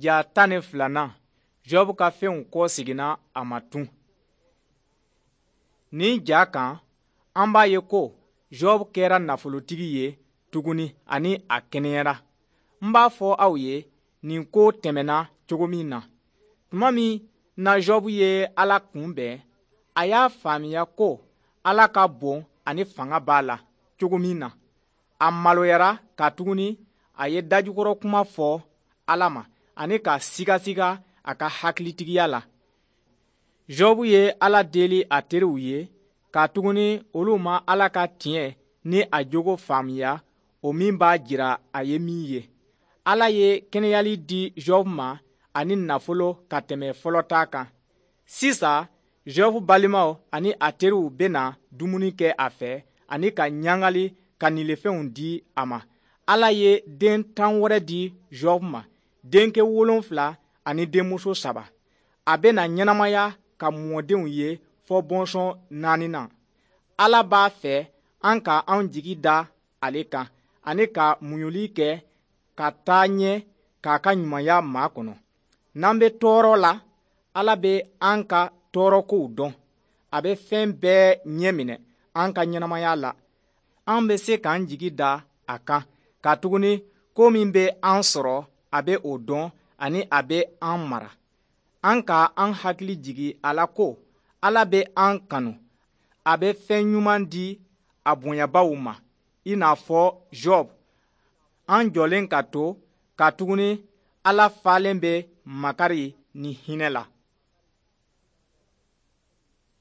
Ja 12 Job ka fɛnw kɔ seginna a ma tun. Nin ja kan, an b'a ye ko Job kɛra nafolotigi ye tuguni ani a kɛnɛyara. N b'a fɔ aw ye nin ko tɛmɛna cogo min na. Tuma min na Job ye Ala kunbɛn, a y'a faamuya ko Ala ka bon ani fanga b'a la cogo min na. A maloyara katuguni a ye dajukɔrɔ kuma fɔ Ala ma ani ka sigasiga a ka hakilitigiya la. Job ye Ala deli a teriw ye katuguni olu ma Ala ka tiɲɛ ni a jogo faamuya, o min b'a jira a ye min ye. Ala ye kɛnɛyali di Job ma ani nafolo ka tɛmɛ fɔlɔ ta kan. Sisan Job balimaw ani a teriw bena dumuni kɛ a fɛ ani ka ɲagali ka nilefɛnw di a ma. Ala ye den 10 wɛrɛ di Job ma, denkɛ 7 ani denmuso 3. A bena ɲɛnamaya ka mɔdenw ye fɔ bɔnsɔn 4nan. Ala b'a fɛ an ka an jigi da ale kan ani ka muɲuli kɛ ka taa ɲɛ k'a ka ɲumanya makɔnɔ. N'an be tɔɔrɔ la, Ala be an ka tɔɔrɔkow dɔn. A be fɛn bɛɛ ɲɛ minɛ an ka ɲɛnamaya la. An be se k'an jigi da a kan katuguni ko min be an sɔrɔ a be o dɔn ani a be an mara. An ka an hakili jigi a la ko Ala be an kanu. A be fɛn ɲuman di a bonyabaw ma, i n'a fɔ Job. An jɔlen ka to katuguni Ala falen be makari ni hinɛ la.